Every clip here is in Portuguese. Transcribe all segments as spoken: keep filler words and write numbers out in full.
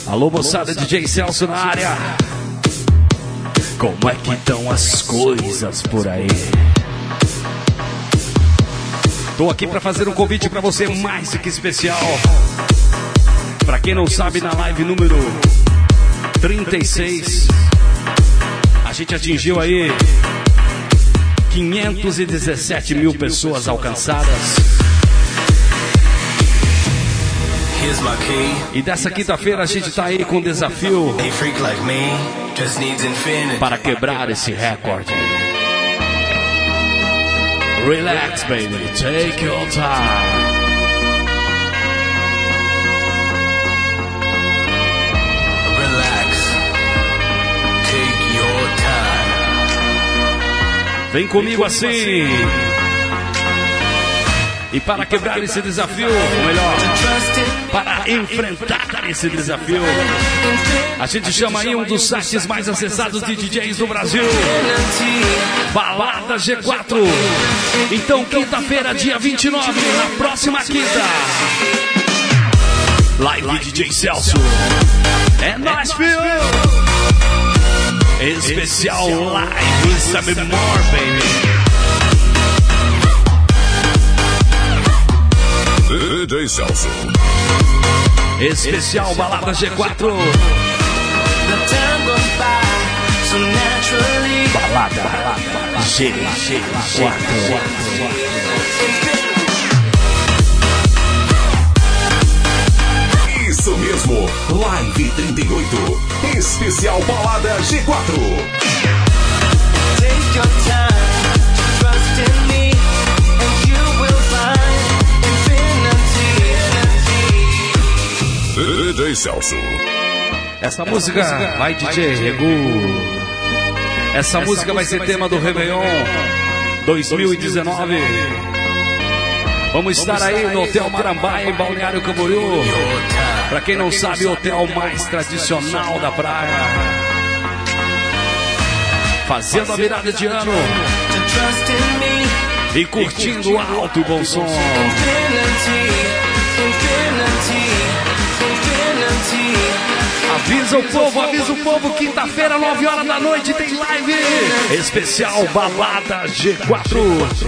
Alô, moçada, D J Celso na área. Como é que estão as coisas por aí? Tô aqui pra fazer um convite pra você mais do que especial. Pra quem não sabe, na live número trinta e seis, a gente atingiu aí quinhentos e dezessete mil pessoas alcançadas. E dessa quinta-feira a gente tá aí com um desafio para quebrar esse recorde. Relax, baby, take your time. Relax, take your time. Vem comigo assim. E para quebrar esse desafio, ou melhor, para enfrentar esse desafio, a gente chama aí um dos sites mais acessados de D Js do Brasil, Balada G quatro. Então, quinta-feira, dia vinte e nove, na próxima quinta, live D J Celso. É nóis, filho! Especial live, sabe more, baby. D J Celso. Especial Balada G quatro. Balada, balada G quatro. Isso mesmo, Live trinta e oito. Especial Balada G quatro. Take your time, trust in me, and you will find D J Celso. Essa música vai D J Regu. Essa música vai ser tema do Réveillon dois mil e dezenove. Vamos estar aí no Hotel Marambaia, em Balneário Camboriú. Pra quem não sabe, o hotel mais tradicional da praia. Fazendo a virada de ano e curtindo alto e bom som. Avisa o povo, avisa o povo, quinta-feira, nove horas da noite, tem live especial Balada G quatro.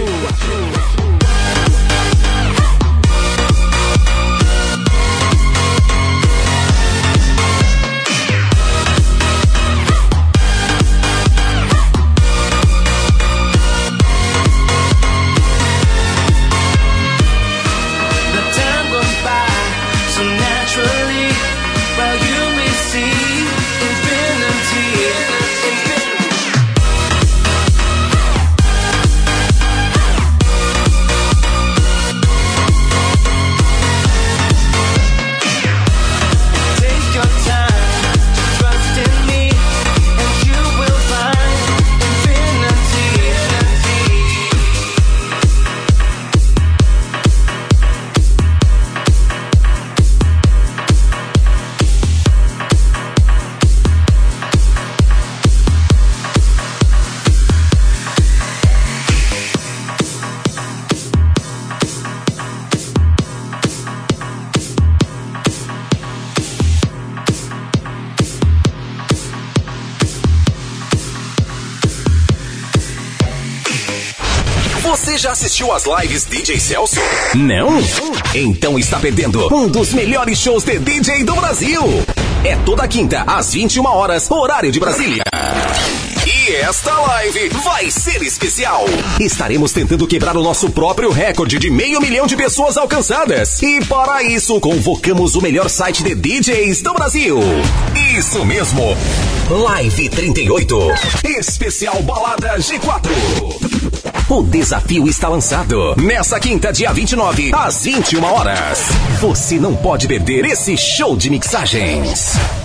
Você já assistiu às lives D J Celso? Não? Então está perdendo um dos melhores shows de D J do Brasil. É toda quinta, às vinte e uma horas, horário de Brasília. E esta live vai ser especial. Estaremos tentando quebrar o nosso próprio recorde de meio milhão de pessoas alcançadas. E para isso, convocamos o melhor site de D Js do Brasil. Isso mesmo. Live trinta e oito. Especial Balada G quatro. O desafio está lançado. Nessa quinta, dia vinte e nove, às vinte e uma horas. Você não pode perder esse show de mixagens.